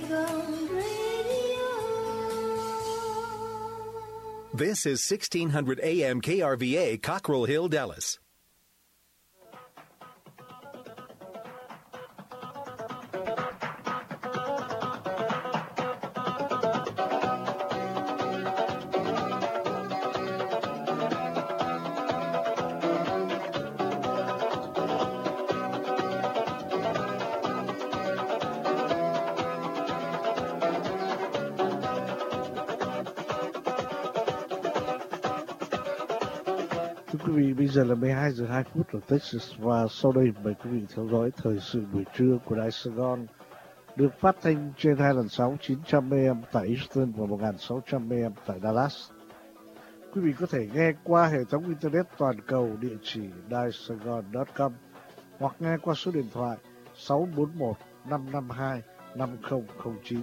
This is 1600 AM KRVA, Cockrell Hill, Dallas. Quý vị, bây giờ là 12 giờ 2 phút ở Texas và sau đây mời quý vị theo dõi thời sự buổi trưa của Đài Sài Gòn được phát thanh trên hai làn sóng 900 AM tại Houston và 1600 AM tại Dallas. Quý vị có thể nghe qua hệ thống internet toàn cầu địa chỉ daisaigon.com hoặc nghe qua số điện thoại 641 552 5009.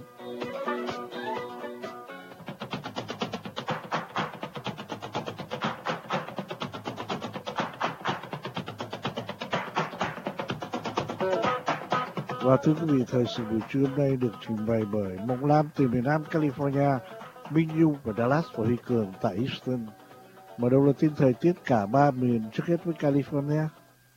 Và thưa quý vị, thời sự buổi trưa hôm nay được trình bày bởi Mộng Lam từ miền Nam California, Minh Nhung và Dallas và Huy Cường tại Houston. Mở đầu là tin thời tiết cả ba miền, trước hết với California.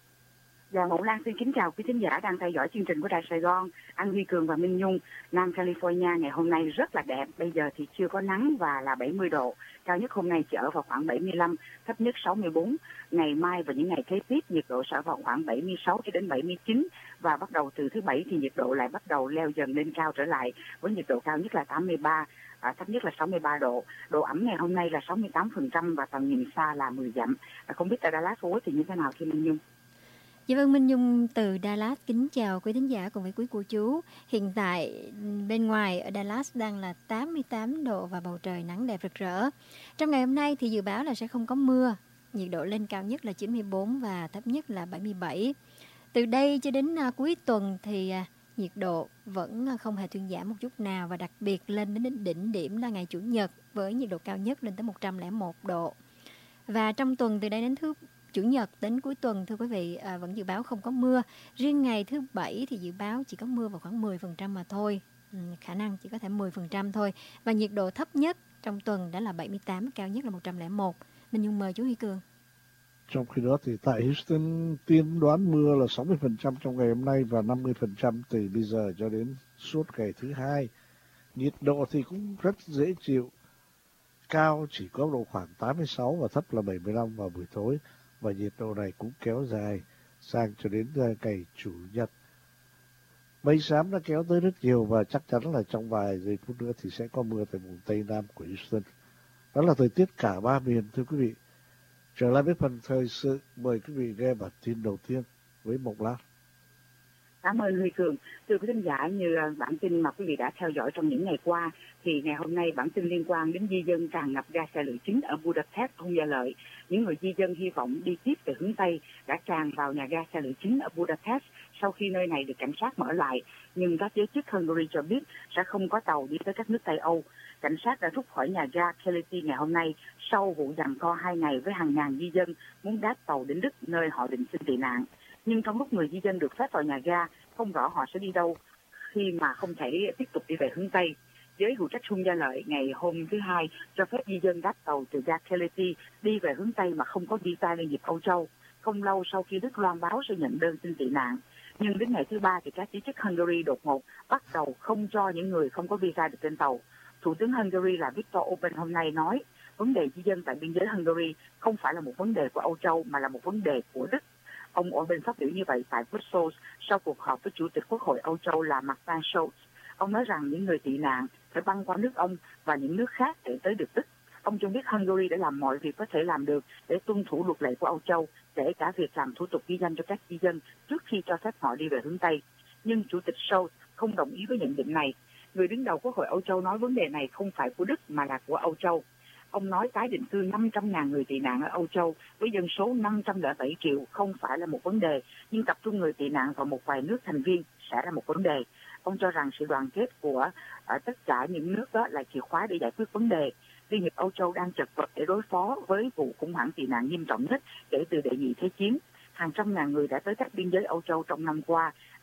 Dạ, Mộng Lan xin kính chào quý thính giả đang theo dõi chương trình của Đài Sài Gòn. Anh Huy Cường và Minh Nhung. Nam California ngày hôm nay rất là đẹp. Bây giờ thì chưa có nắng và là 70 độ. Cao nhất hôm nay chỉ ở vào khoảng 75, thấp nhất 64. Ngày mai và những ngày kế tiếp nhiệt độ sẽ vào khoảng 76 cho đến 79. Và bắt đầu từ thứ Bảy thì nhiệt độ lại bắt đầu leo dần lên cao trở lại. Với nhiệt độ cao nhất là 83, thấp nhất là 63 độ. Độ ẩm ngày hôm nay là 68% và tầm nhìn xa là 10 dặm. Không biết tại Dallas Fort thì như thế nào khi Minh Nhung? Dạ vâng, Minh Nhung từ Dallas kính chào quý thính giả cùng với quý cô chú. Hiện tại bên ngoài ở Dallas đang là 88 độ và bầu trời nắng đẹp rực rỡ. Trong ngày hôm nay thì dự báo là sẽ không có mưa, nhiệt độ lên cao nhất là 94 và thấp nhất là 77. Từ đây cho đến cuối tuần thì nhiệt độ vẫn không hề thuyên giảm một chút nào và đặc biệt lên đến đỉnh điểm là ngày Chủ nhật với nhiệt độ cao nhất lên tới 101 độ. Và trong tuần từ đây đến Chủ nhật đến cuối tuần thưa quý vị vẫn dự báo không có mưa. Riêng ngày thứ Bảy thì dự báo chỉ có mưa vào khoảng 10% mà thôi. Khả năng chỉ có thể 10% thôi. Và nhiệt độ thấp nhất trong tuần đã là 78, cao nhất là 101. Mình Nhung mời chú Huy Cường. Trong khi đó thì tại Houston tiên đoán mưa là 60% trong ngày hôm nay và 50% từ bây giờ cho đến suốt ngày thứ Hai. Nhiệt độ thì cũng rất dễ chịu. Cao chỉ có độ khoảng 86 và thấp là 75 vào buổi tối. Và nhiệt độ này cũng kéo dài sang cho đến ngày Chủ nhật. Mây xám đã kéo tới rất nhiều và chắc chắn là trong vài giây phút nữa thì sẽ có mưa tại vùng Tây Nam của Houston. Đó là thời tiết cả ba miền thưa quý vị. Trở lại với phần thời sự, mời quý vị nghe bản tin đầu tiên với Mộng Lan. Cảm ơn Huy Cường. Thưa quý thính giả, như bản tin mà quý vị đã theo dõi trong những ngày qua, thì ngày hôm nay bản tin liên quan đến di dân tràn ngập ga xe lửa chính ở Budapest, Thung Gia Lợi. Những người di dân hy vọng đi tiếp về hướng Tây đã tràn vào nhà ga xe lửa chính ở Budapest sau khi nơi này được cảnh sát mở lại. Nhưng các giới chức Hungary cho biết sẽ không có tàu đi tới các nước Tây Âu. Cảnh sát đã rút khỏi nhà ga Keleti ngày hôm nay sau vụ giằng co 2 ngày với hàng ngàn di dân muốn đáp tàu đến Đức nơi họ định xin tị nạn. Nhưng trong lúc người di dân được phép vào nhà ga, không rõ họ sẽ đi đâu khi mà không thể tiếp tục đi về hướng Tây. Giới hữu trách Thung Gia Lợi ngày hôm thứ Hai cho phép di dân đáp tàu từ ga Keleti đi về hướng Tây mà không có visa liên dịch Âu Châu, không lâu sau khi Đức loan báo sẽ nhận đơn xin tị nạn. Nhưng đến ngày thứ Ba thì các giới chức Hungary đột ngột bắt đầu không cho những người không có visa được trên tàu. Thủ tướng Hungary là Viktor Orbán hôm nay nói, vấn đề di dân tại biên giới Hungary không phải là một vấn đề của Âu Châu mà là một vấn đề của Đức. Ông Orbán phát biểu như vậy tại Brussels sau cuộc họp với Chủ tịch Quốc hội Âu Châu là Martin Schulz. Ông nói rằng những người tị nạn phải băng qua nước ông và những nước khác để tới được Đức. Ông cho biết Hungary đã làm mọi việc có thể làm được để tuân thủ luật lệ của Âu Châu, kể cả việc làm thủ tục ghi danh cho các di dân trước khi cho phép họ đi về hướng Tây. Nhưng Chủ tịch Schulz không đồng ý với nhận định này. Người đứng đầu Quốc hội Âu Châu nói vấn đề này không phải của Đức mà là của Âu Châu. Ông nói tái định cư 500.000 người tị nạn ở Âu Châu với dân số 507 triệu không phải là một vấn đề, nhưng tập trung người tị nạn vào một vài nước thành viên sẽ là một vấn đề. Ông cho rằng sự đoàn kết của tất cả những nước đó là chìa khóa để giải quyết vấn đề. Liên hiệp Âu Châu đang chật vật để đối phó với vụ khủng hoảng tị nạn nghiêm trọng nhất kể từ đệ nhị thế chiến. Hàng trăm ngàn người đã tới các biên giới Âu Châu trong năm qua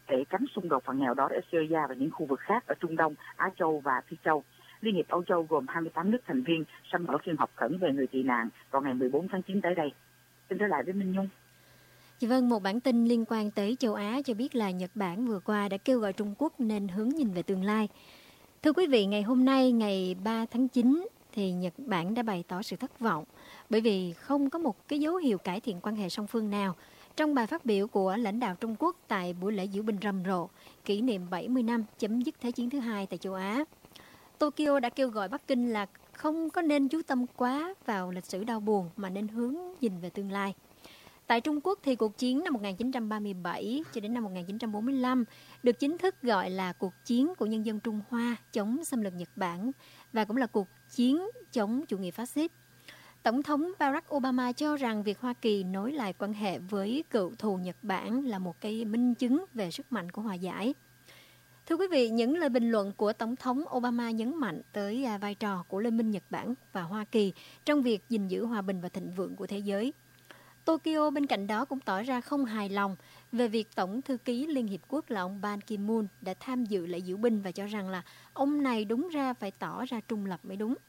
để tránh xung đột phần nghèo đó ở Syria và những khu vực khác ở Trung Đông, Á Châu và Phi Châu. Liên hiệp Âu Châu gồm 28 nước thành viên sẽ mở phiên họp khẩn về người tị nạn vào ngày 14 tháng 9 tới đây. Xin trở lại với Minh Nhung. Dạ vâng, một bản tin liên quan tới châu Á cho biết là Nhật Bản vừa qua đã kêu gọi Trung Quốc nên hướng nhìn về tương lai. Thưa quý vị, ngày hôm nay, ngày 3 tháng 9, thì Nhật Bản đã bày tỏ sự thất vọng bởi vì không có một cái dấu hiệu cải thiện quan hệ song phương nào. Trong bài phát biểu của lãnh đạo Trung Quốc tại buổi lễ diễu binh rầm rộ, kỷ niệm 70 năm chấm dứt Thế chiến thứ hai tại châu Á, Tokyo đã kêu gọi Bắc Kinh là không có nên chú tâm quá vào lịch sử đau buồn mà nên hướng nhìn về tương lai. Tại Trung Quốc thì cuộc chiến năm 1937 cho đến năm 1945 được chính thức gọi là cuộc chiến của nhân dân Trung Hoa chống xâm lược Nhật Bản và cũng là cuộc chiến chống chủ nghĩa phát xít. Tổng thống Barack Obama cho rằng việc Hoa Kỳ nối lại quan hệ với cựu thù Nhật Bản là một cái minh chứng về sức mạnh của hòa giải. Thưa quý vị, những lời bình luận của Tổng thống Obama nhấn mạnh tới vai trò của Liên minh Nhật Bản và Hoa Kỳ trong việc gìn giữ hòa bình và thịnh vượng của thế giới. Tokyo bên cạnh đó cũng tỏ ra không hài lòng về việc Tổng thư ký Liên Hiệp Quốc là ông Ban Ki-moon đã tham dự lễ diễu binh và cho rằng là ông này đúng ra phải tỏ ra trung lập mới đúng.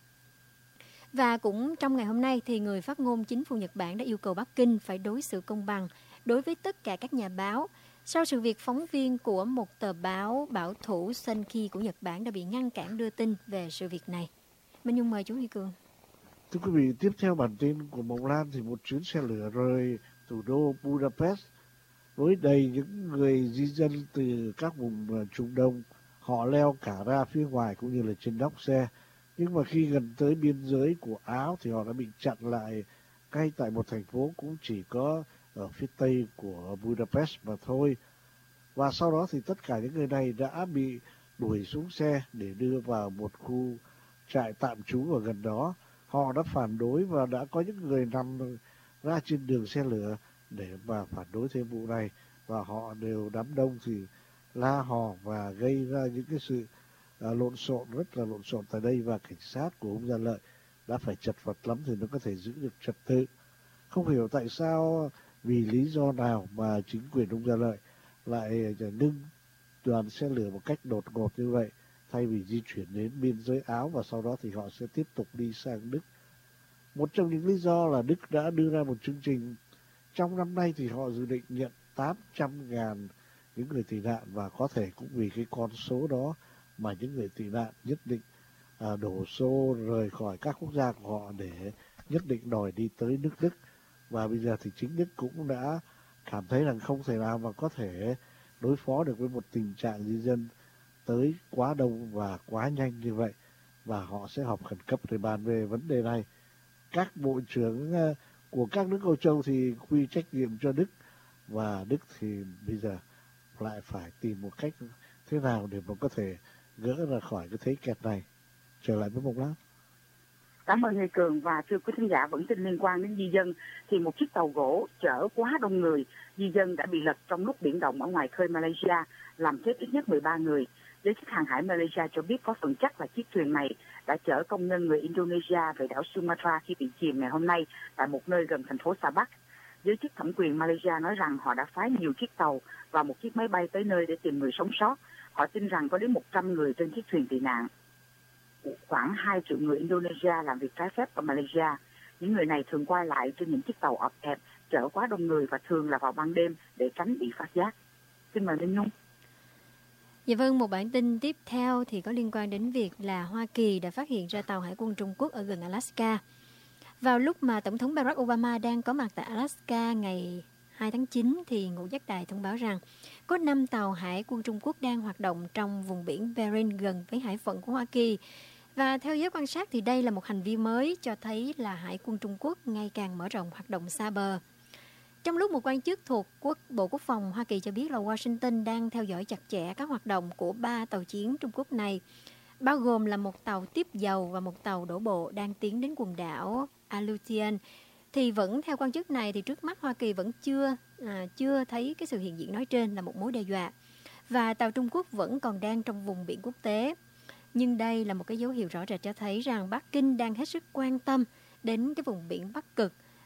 Và cũng trong ngày hôm nay thì người phát ngôn chính phủ Nhật Bản đã yêu cầu Bắc Kinh phải đối xử công bằng đối với tất cả các nhà báo sau sự việc phóng viên của một tờ báo bảo thủ Sankei của Nhật Bản đã bị ngăn cản đưa tin về sự việc này. Minh Nhung mời chú Huy Cường. Thưa quý vị, tiếp theo bản tin của Mộng Lan thì một chuyến xe lửa rời thủ đô Budapest với đầy những người di dân từ các vùng Trung Đông. Họ leo cả ra phía ngoài cũng như là trên nóc xe. Nhưng mà khi gần tới biên giới của Áo thì họ đã bị chặn lại ngay tại một thành phố cũng chỉ có ở phía tây của Budapest mà thôi. Và sau đó thì tất cả những người này đã bị đuổi xuống xe để đưa vào một khu trại tạm trú ở gần đó. Họ đã phản đối và đã có những người nằm ra trên đường xe lửa để mà phản đối thêm vụ này. Và họ đều đám đông thì la hò và gây ra những cái sự lộn xộn, rất là lộn xộn tại đây. Và cảnh sát của ông Gia Lợi đã phải chật vật lắm thì nó có thể giữ được trật tự. Không hiểu tại sao, vì lý do nào mà chính quyền ông Gia Lợi lại ngưng đoàn xe lửa một cách đột ngột như vậy, thay vì di chuyển đến biên giới Áo và sau đó thì họ sẽ tiếp tục đi sang Đức. Một trong những lý do là Đức đã đưa ra một chương trình trong năm nay thì họ dự định nhận 800.000 những người tị nạn, và có thể cũng vì cái con số đó mà những người tị nạn nhất định đổ xô rời khỏi các quốc gia của họ để nhất định đòi đi tới nước Đức. Và bây giờ thì chính Đức cũng đã cảm thấy rằng không thể nào mà có thể đối phó được với một tình trạng di dân tới quá đông và quá nhanh như vậy, và họ sẽ họp khẩn cấp để bàn về vấn đề này. Các bộ trưởng của các nước Âu Châu thì quy trách nhiệm cho Đức, và Đức thì bây giờ lại phải tìm một cách thế nào để mà có thể gỡ ra khỏi cái thế kẹt này. Trở lại với Mộng Lan. Cảm ơn Huy Cường. Và thưa quý khán giả, vẫn tin liên quan đến di dân thì một chiếc tàu gỗ chở quá đông người di dân đã bị lật trong lúc biển động ở ngoài khơi Malaysia, làm chết ít nhất 13 người. Giới chức hàng hải Malaysia cho biết có phần chắc là chiếc thuyền này đã chở công nhân người Indonesia về đảo Sumatra khi bị chìm ngày hôm nay tại một nơi gần thành phố Sabah. Giới chức thẩm quyền Malaysia nói rằng họ đã phái nhiều chiếc tàu và một chiếc máy bay tới nơi để tìm người sống sót. Họ tin rằng có đến 100 người trên chiếc thuyền tị nạn. Khoảng 2 triệu người Indonesia làm việc trái phép ở Malaysia. Những người này thường quay lại trên những chiếc tàu ọp ẹp chở quá đông người và thường là vào ban đêm để tránh bị phát giác. Xin mời Linh Nhung. Dạ vâng, một bản tin tiếp theo thì có liên quan đến việc là Hoa Kỳ đã phát hiện ra tàu hải quân Trung Quốc ở gần Alaska. Vào lúc mà Tổng thống Barack Obama đang có mặt tại Alaska ngày 2 tháng 9 thì ngũ giác đài thông báo rằng có 5 tàu hải quân Trung Quốc đang hoạt động trong vùng biển Bering gần với hải phận của Hoa Kỳ. Và theo giới quan sát thì đây là một hành vi mới cho thấy là hải quân Trung Quốc ngày càng mở rộng hoạt động xa bờ. Trong lúc một quan chức thuộc Bộ Quốc phòng Hoa Kỳ cho biết là Washington đang theo dõi chặt chẽ các hoạt động của 3 tàu chiến Trung Quốc này, bao gồm là một tàu tiếp dầu và một tàu đổ bộ đang tiến đến quần đảo Aleutian, thì vẫn theo quan chức này thì trước mắt Hoa Kỳ vẫn chưa thấy cái sự hiện diện nói trên là một mối đe dọa, và tàu Trung Quốc vẫn còn đang trong vùng biển quốc tế. Nhưng đây là một cái dấu hiệu rõ rệt cho thấy rằng Bắc Kinh đang hết sức quan tâm đến cái vùng biển Bắc Cực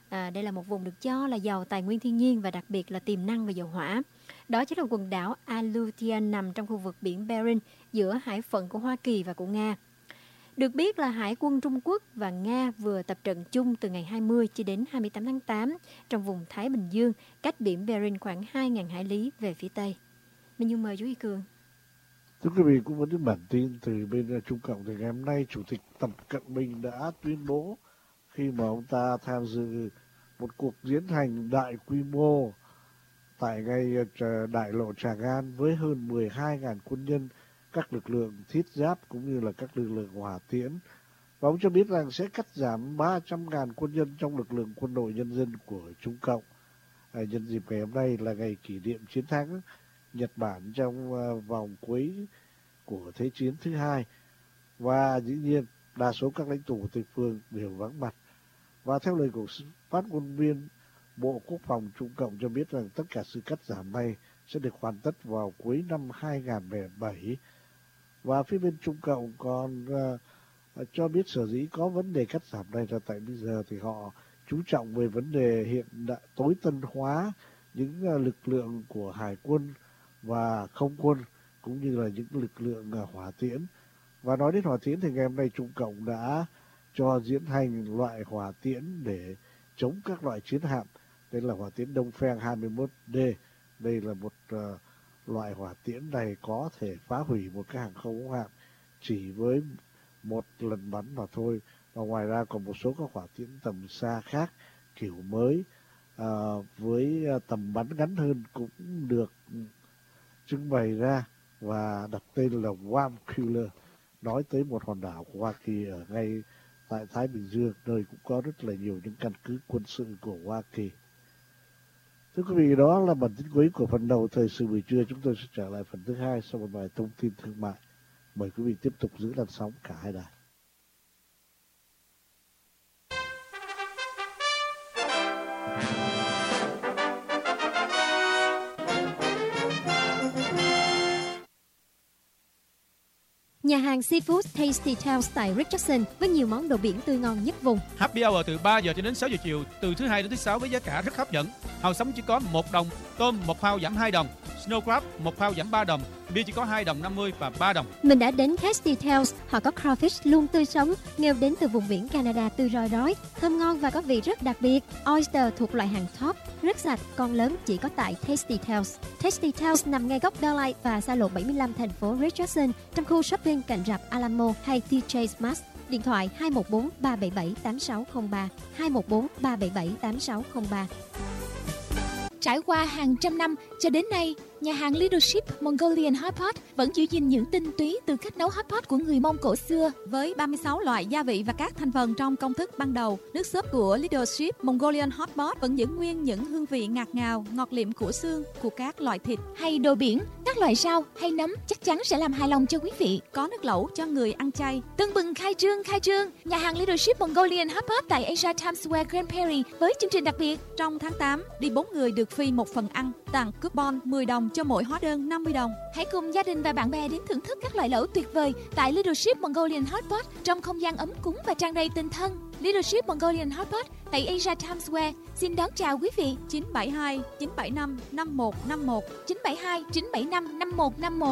Đây là một vùng được cho là giàu tài nguyên thiên nhiên và đặc biệt là tiềm năng về dầu hỏa. Đó chính là quần đảo Aleutian nằm trong khu vực biển Bering giữa hải phận của Hoa Kỳ và của Nga. Được biết là Hải quân Trung Quốc và Nga vừa tập trận chung từ ngày 20 cho đến 28 tháng 8 trong vùng Thái Bình Dương, cách biển Bering khoảng 2.000 hải lý về phía Tây. Minh Nhung mời chú Y Cường. Thưa quý vị, cũng vẫn những bản tin từ bên Trung Cộng thì ngày hôm nay Chủ tịch Tập Cận Bình đã tuyên bố khi mà ông ta tham dự một cuộc diễn hành đại quy mô tại ngay đại lộ Tràng An với hơn 12.000 quân nhân, các lực lượng thiết giáp cũng như là các lực lượng hỏa tiễn. Và ông cho biết rằng sẽ cắt giảm 300.000 quân nhân trong lực lượng quân đội nhân dân của Trung Cộng. Nhân dịp ngày hôm nay là ngày kỷ niệm chiến thắng Nhật Bản trong vòng cuối của Thế chiến thứ hai. Và dĩ nhiên đa số các lãnh tụ Tây phương đều vắng mặt. Và theo lời của phát ngôn viên Bộ Quốc phòng Trung Cộng cho biết rằng tất cả sự cắt giảm này sẽ được hoàn tất vào cuối năm 2007. Và phía bên Trung Cộng còn cho biết sở dĩ có vấn đề cắt giảm này là tại bây giờ thì họ chú trọng về vấn đề hiện đại tối tân hóa những lực lượng của hải quân và không quân cũng như là những lực lượng hỏa tiễn. Và nói đến hỏa tiễn thì ngày hôm nay Trung Cộng đã cho diễn hành loại hỏa tiễn để chống các loại chiến hạm. Đây là hỏa tiễn Dongfeng 21D. Đây là một loại hỏa tiễn này có thể phá hủy một cái hàng không mẫu hạm chỉ với một lần bắn mà thôi. Và ngoài ra còn một số các hỏa tiễn tầm xa khác kiểu mới với tầm bắn ngắn hơn cũng được trưng bày ra và đặt tên là Guam Killer, nói tới một hòn đảo của Hoa Kỳ ở ngay tại Thái Bình Dương, nơi cũng có rất là nhiều những căn cứ quân sự của Hoa Kỳ. Thưa quý vị, đó là bản tin cuối của phần đầu thời sự buổi trưa. Chúng tôi sẽ trở lại phần thứ hai sau một vài thông tin thương mại. Mời quý vị tiếp tục giữ làn sóng cả hai đài. Nhà hàng Seafood Tasty Tales tại Richardson với nhiều món đồ biển tươi ngon nhất vùng. Happy hour từ 3 giờ cho đến 6 giờ chiều, từ thứ Hai đến thứ Sáu với giá cả rất hấp dẫn. Hàu sống chỉ có 1 đồng, tôm 1 pound giảm 2 đồng, snow crab 1 pound giảm 3 đồng, bia chỉ có 2 đồng 50 và 3 đồng. Mình đã đến Tasty Tales, họ có crawfish luôn tươi sống, nghêu đến từ vùng biển Canada tươi rói rói, thơm ngon và có vị rất đặc biệt. Oyster thuộc loại hàng top, rất sạch, con lớn chỉ có tại Tasty Tales. Tasty Tales nằm ngay góc Bell và xa lộ 75 thành phố Richardson, trong khu shopping cạnh rạp Alamo hay TJ Maxx. Điện thoại 214 377 8603, 214 377 8603. Trải qua hàng trăm năm, cho đến nay, nhà hàng Leadership Mongolian Hot Pot vẫn giữ gìn những tinh túy từ cách nấu hot pot của người Mông cổ xưa. Với 36 loại gia vị và các thành phần trong công thức ban đầu, nước súp của Leadership Mongolian Hot Pot vẫn giữ nguyên những hương vị ngạt ngào, ngọt liệm của xương của các loại thịt hay đồ biển, các loại rau hay nấm chắc chắn sẽ làm hài lòng cho quý vị. Có nước lẩu cho người ăn chay. Tưng bừng khai trương! Nhà hàng Leadership Mongolian Hot Pot tại Asia Times Square Grand Prairie với chương trình đặc biệt. Trong tháng 8, đi 4 người được free một phần ăn, tặng coupon 10 đồng cho mỗi hóa đơn 50 đồng. Hãy cùng gia đình và bạn bè đến thưởng thức các loại lẩu tuyệt vời tại Leadership Mongolian Hot Pot trong không gian ấm cúng và tràn đầy tình thân. Leadership Mongolian Hot Pot tại Asia Times Square xin đón chào quý vị. 972 975 5151, 972 975 5151.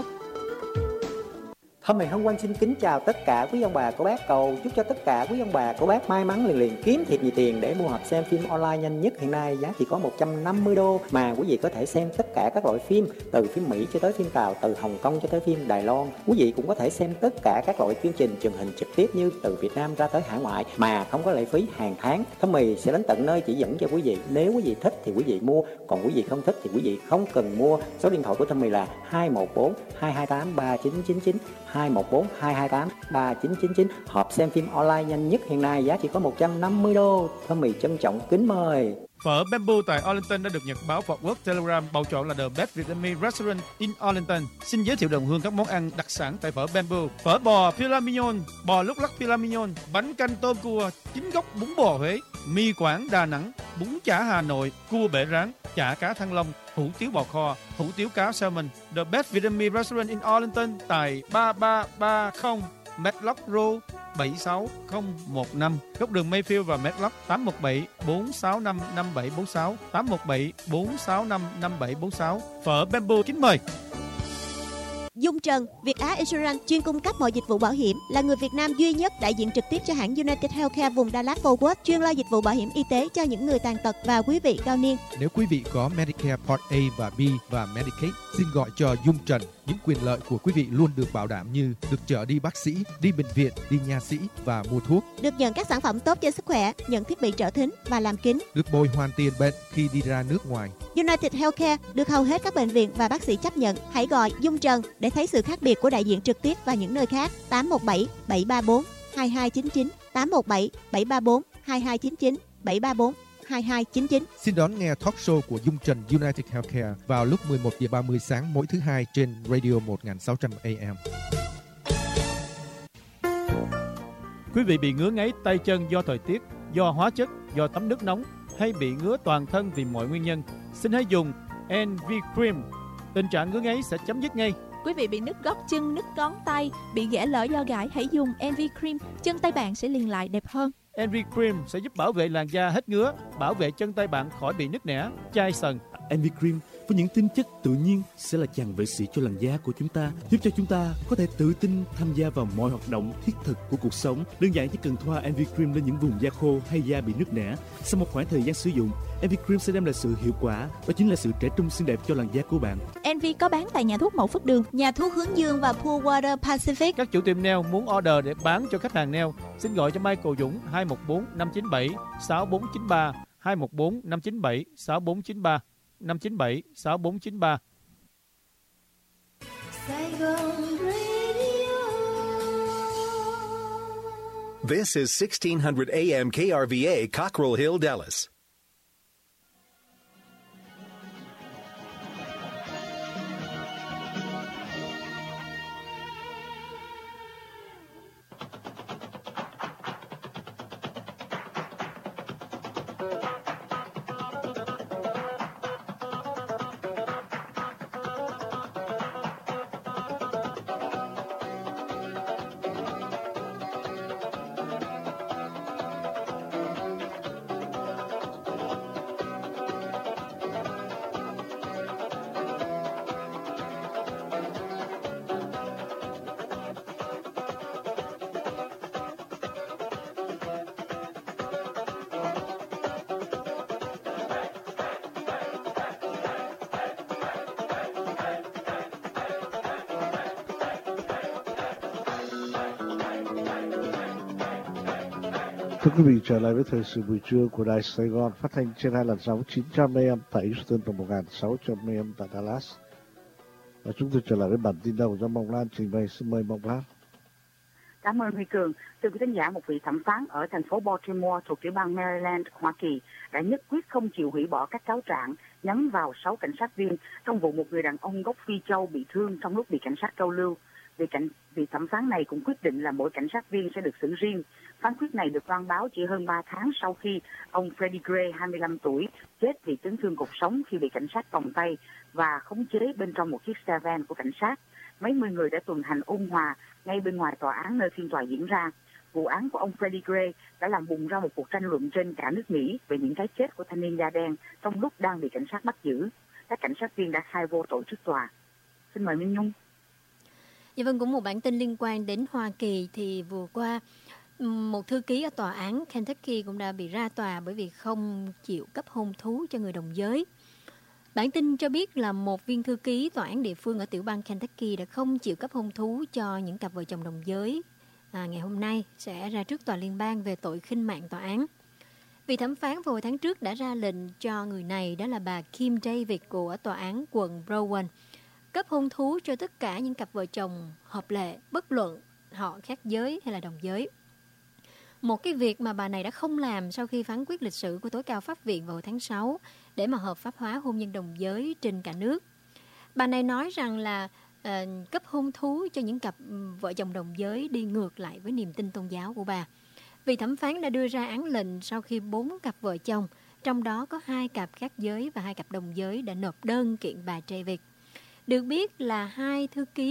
Hôm nay Hân Quang xin kính chào tất cả quý ông bà cô bác, cầu chúc cho tất cả quý ông bà cô bác may mắn liền kiếm thiệt nhiều tiền để mua hộp xem phim online nhanh nhất hiện nay, giá chỉ có 150 đô mà quý vị có thể xem tất cả các loại phim, từ phim Mỹ cho tới phim Tàu, từ Hồng Kông cho tới phim Đài Loan. Quý vị cũng có thể xem tất cả các loại chương trình truyền hình trực tiếp như từ Việt Nam ra tới hải ngoại mà không có lệ phí hàng tháng. Thơm Mì sẽ đến tận nơi chỉ dẫn cho quý vị. Nếu quý vị thích thì quý vị mua, còn quý vị không thích thì quý vị không cần mua. Số điện thoại của Thơm Mì là 214 228 3999, 214 228 3999. Hộp xem phim online nhanh nhất hiện nay, giá chỉ có 150 đô. Thơm Mì trân trọng kính mời. Phở Bamboo tại Arlington đã được nhật báo Fort Worth Telegram bầu chọn là The Best Vietnamese Restaurant in Arlington. Xin giới thiệu đồng hương các món ăn đặc sản tại phở Bamboo: phở bò filet mignon, bò lúc lắc filet mignon, bánh canh tôm cua, chính gốc bún bò Huế, mì Quảng Đà Nẵng, bún chả Hà Nội, cua bể rán, chả cá Thăng Long, hủ tiếu bò kho, hủ tiếu cá salmon. The Best Vietnamese Restaurant in Arlington tại 3330 Matlock Road, 76015, góc đường Mayfield và Medlock 817-465-5746, 817-465-5746. Phở Bamboo kính mời. Dung Trần, Việt Á Insurance chuyên cung cấp mọi dịch vụ bảo hiểm, là người Việt Nam duy nhất đại diện trực tiếp cho hãng United Healthcare vùng Dallas Fort Worth, chuyên lo dịch vụ bảo hiểm y tế cho những người tàn tật và quý vị cao niên. Nếu quý vị có Medicare Part A và B và Medicaid, xin gọi cho Dung Trần. Những quyền lợi của quý vị luôn được bảo đảm như được chở đi bác sĩ, đi bệnh viện, đi nha sĩ và mua thuốc. Được nhận các sản phẩm tốt cho sức khỏe, nhận thiết bị trợ thính và làm kính. Được bồi hoàn tiền bệnh khi đi ra nước ngoài. United Healthcare được hầu hết các bệnh viện và bác sĩ chấp nhận. Hãy gọi Dung Trần để thấy sự khác biệt của đại diện trực tiếp và những nơi khác. 817-734-2299, 817-734-2299, 734-2299. Xin đón nghe talk show của Dung Trần United Healthcare vào lúc 11:30 sáng mỗi thứ hai trên Radio 1600 AM. Quý vị bị ngứa ngáy tay chân do thời tiết, do hóa chất, do tắm nước nóng hay bị ngứa toàn thân vì mọi nguyên nhân, xin hãy dùng NV Cream. Tình trạng ngứa ngáy sẽ chấm dứt ngay. Quý vị bị nứt gót chân, nứt ngón tay, bị ghẻ lở do gãi, hãy dùng NV Cream, chân tay bạn sẽ liền lại đẹp hơn. NV Cream sẽ giúp bảo vệ làn da hết ngứa, bảo vệ chân tay bạn khỏi bị nứt nẻ, chai sần. NV Cream với những tinh chất tự nhiên sẽ là chàng vệ sĩ cho làn da của chúng ta, giúp cho chúng ta có thể tự tin tham gia vào mọi hoạt động thiết thực của cuộc sống. Đơn giản chỉ cần thoa NV Cream lên những vùng da khô hay da bị nứt nẻ. Sau một khoảng thời gian sử dụng, NV Cream sẽ đem lại sự hiệu quả, đó chính là sự trẻ trung xinh đẹp cho làn da của bạn. NV có bán tại nhà thuốc Mậu Phước Đường, nhà thuốc Hướng Dương và Poolwater Pacific. Các chủ tiệm nail muốn order để bán cho khách hàng nail, xin gọi cho Michael Dũng 214-597-6493, 214-597-6493, 597-6493. This is 1600 AM KRVA, Cockrell Hill, Dallas. Thưa quý vị, trở lại với thời sự buổi trưa của Đài Sài Gòn, phát thanh trên hai làn sóng 900 AM tại Houston và 1600 AM tại Dallas. Và chúng tôi trở lại với bản tin đầu do Mộng Lan trình bày. Xin mời Mộng Lan. Cảm ơn Huy Cường. Thưa quý khán giả, một vị thẩm phán ở thành phố Baltimore thuộc tiểu bang Maryland, Hoa Kỳ đã nhất quyết không chịu hủy bỏ các cáo trạng nhắm vào 6 cảnh sát viên trong vụ một người đàn ông gốc Phi Châu bị thương trong lúc bị cảnh sát câu lưu. Vị thẩm phán này cũng quyết định là mỗi cảnh sát viên sẽ được xử riêng. Phán quyết này được loan báo chỉ hơn 3 tháng sau khi ông Freddie Gray, 25 tuổi, chết vì chấn thương cột sống khi bị cảnh sát còng tay và khống chế bên trong một chiếc xe van của cảnh sát. Mấy mươi người đã tuần hành ôn hòa ngay bên ngoài tòa án nơi phiên tòa diễn ra. Vụ án của ông Freddie Gray đã làm bùng ra một cuộc tranh luận trên cả nước Mỹ về những cái chết của thanh niên da đen trong lúc đang bị cảnh sát bắt giữ. Các cảnh sát viên đã khai vô tội trước tòa. Xin mời Minh Nhung. Dạ vâng, cũng một bản tin liên quan đến Hoa Kỳ thì vừa qua một thư ký ở tòa án Kentucky cũng đã bị ra tòa bởi vì không chịu cấp hôn thú cho người đồng giới. Bản tin cho biết là một viên thư ký tòa án địa phương ở tiểu bang Kentucky đã không chịu cấp hôn thú cho những cặp vợ chồng đồng giới. Ngày hôm nay sẽ ra trước tòa liên bang về tội khinh mạn tòa án. Vị thẩm phán vào hồi tháng trước đã ra lệnh cho người này, đó là bà Kim David của tòa án quận Broward, cấp hôn thú cho tất cả những cặp vợ chồng hợp lệ, bất luận họ khác giới hay là đồng giới. Một cái việc mà bà này đã không làm sau khi phán quyết lịch sử của tối cao pháp viện vào tháng 6 để mà hợp pháp hóa hôn nhân đồng giới trên cả nước. Bà này nói rằng là cấp hôn thú cho những cặp vợ chồng đồng giới đi ngược lại với niềm tin tôn giáo của bà. Vị thẩm phán đã đưa ra án lệnh sau khi 4 cặp vợ chồng, trong đó có 2 cặp khác giới và 2 cặp đồng giới đã nộp đơn kiện bà David. Được biết là 2 thư ký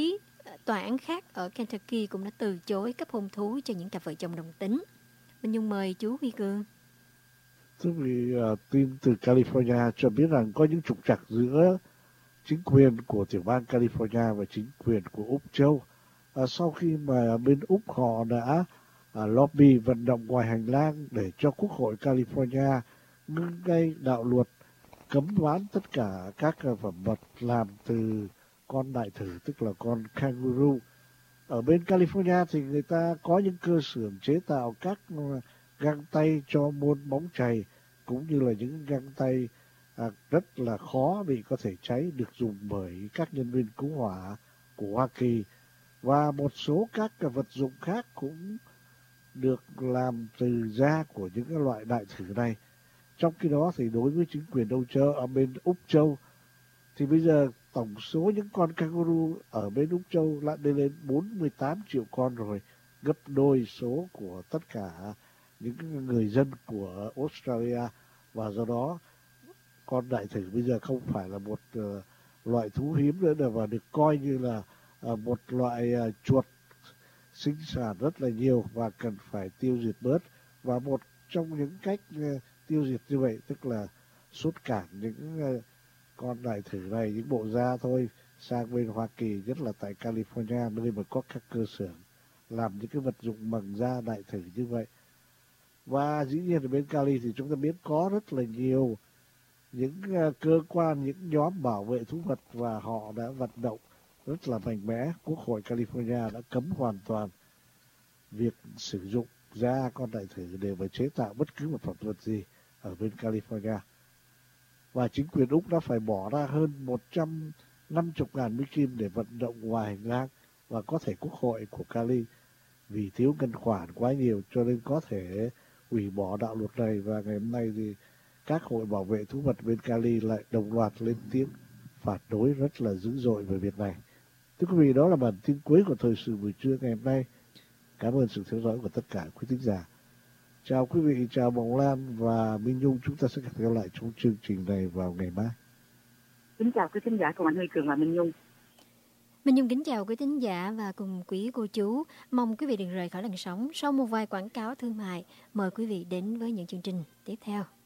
tòa án khác ở Kentucky cũng đã từ chối cấp hôn thú cho những cặp vợ chồng đồng tính. Minh Nhung mời chú Huy Cường. Thưa quý vị, tin từ California cho biết rằng có những trục trặc giữa chính quyền của tiểu bang California và chính quyền của Úc Châu. Sau khi mà bên Úc họ đã lobby vận động ngoài hành lang để cho Quốc hội California ngưng ngay đạo luật cấm bán tất cả các phẩm vật làm từ con đại thử, tức là con kangaroo. Ở bên California thì người ta có những cơ xưởng chế tạo các găng tay cho môn bóng chày, cũng như là những găng tay rất là khó bị có thể cháy, được dùng bởi các nhân viên cứu hỏa của Hoa Kỳ. Và một số các vật dụng khác cũng được làm từ da của những cái loại đại thử này. Trong khi đó thì đối với chính quyền Âu Châu, ở bên Úc Châu, thì bây giờ tổng số những con kangaroo ở bên Úc Châu đã lên 48 triệu con rồi, gấp đôi số của tất cả những người dân của Australia. Và do đó con đại thử bây giờ không phải là một loại thú hiếm nữa, và được coi như là một loại chuột sinh sản rất là nhiều và cần phải tiêu diệt bớt. Và một trong những cách tiêu diệt như vậy tức là xuất cản những con đại thử này, những bộ da thôi, sang bên Hoa Kỳ, nhất là tại California, nơi mà có các cơ sở làm những cái vật dụng bằng da đại thử như vậy. Và dĩ nhiên ở bên Cali thì chúng ta biết có rất là nhiều những cơ quan, những nhóm bảo vệ thú vật, và họ đã vận động rất là mạnh mẽ. Quốc hội California đã cấm hoàn toàn việc sử dụng da con đại thử để mà chế tạo bất cứ một phẩm vật gì ở bên California. Và chính quyền Úc đã phải bỏ ra hơn 150.000 Mỹ Kim để vận động ngoài hành lang, và có thể Quốc hội của Cali vì thiếu ngân khoản quá nhiều cho nên có thể hủy bỏ đạo luật này. Và ngày hôm nay thì các hội bảo vệ thú vật bên Cali lại đồng loạt lên tiếng phản đối rất là dữ dội về việc này. Thưa quý vị, đó là bản tin cuối của thời sự buổi trưa ngày hôm nay. Cảm ơn sự theo dõi của tất cả quý thính giả. Chào quý vị, chào Bồng Lan và Minh Nhung. Chúng ta sẽ gặp lại trong chương trình này vào ngày mai. Kính chào quý thính giả của anh Huy Cường và Minh Nhung. Minh Nhung kính chào quý thính giả và cùng quý cô chú. Mong quý vị đừng rời khỏi làn sóng. Sau một vài quảng cáo thương mại, mời quý vị đến với những chương trình tiếp theo.